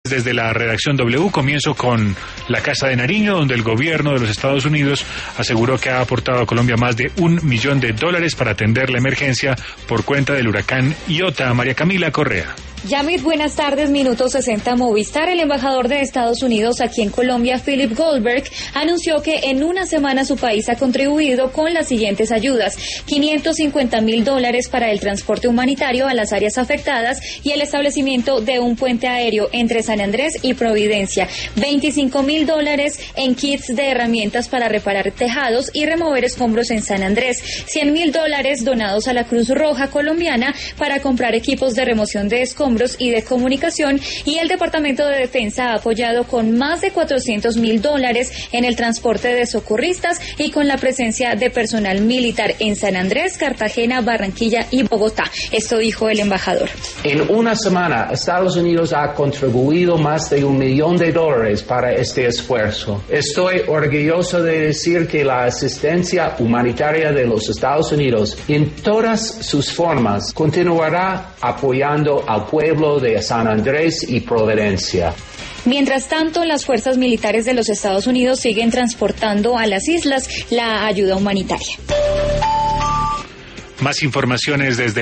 Desde la redacción W comienzo con la Casa de Nariño, donde el gobierno de los Estados Unidos aseguró que ha aportado a Colombia más de $1 millón para atender la emergencia por cuenta del huracán Iota. María Camila Correa. Yamit, buenas tardes. Minuto 60 Movistar. El embajador de Estados Unidos aquí en Colombia, Philip Goldberg, anunció que en una semana su país ha contribuido con las siguientes ayudas: $550,000 para el transporte humanitario a las áreas afectadas y el establecimiento de un puente aéreo entre San Andrés y Providencia, $25,000 en kits de herramientas para reparar tejados y remover escombros en San Andrés, $100,000 donados a la Cruz Roja colombiana para comprar equipos de remoción de escombros y de comunicación, y el Departamento de Defensa ha apoyado con más de $400,000 en el transporte de socorristas y con la presencia de personal militar en San Andrés, Cartagena, Barranquilla y Bogotá. Esto dijo el embajador. En una semana, Estados Unidos ha contribuido más de $1 millón para este esfuerzo. Estoy orgulloso de decir que la asistencia humanitaria de los Estados Unidos, en todas sus formas, continuará apoyando al pueblo de San Andrés y Providencia. Mientras tanto, las fuerzas militares de los Estados Unidos siguen transportando a las islas la ayuda humanitaria. Más informaciones desde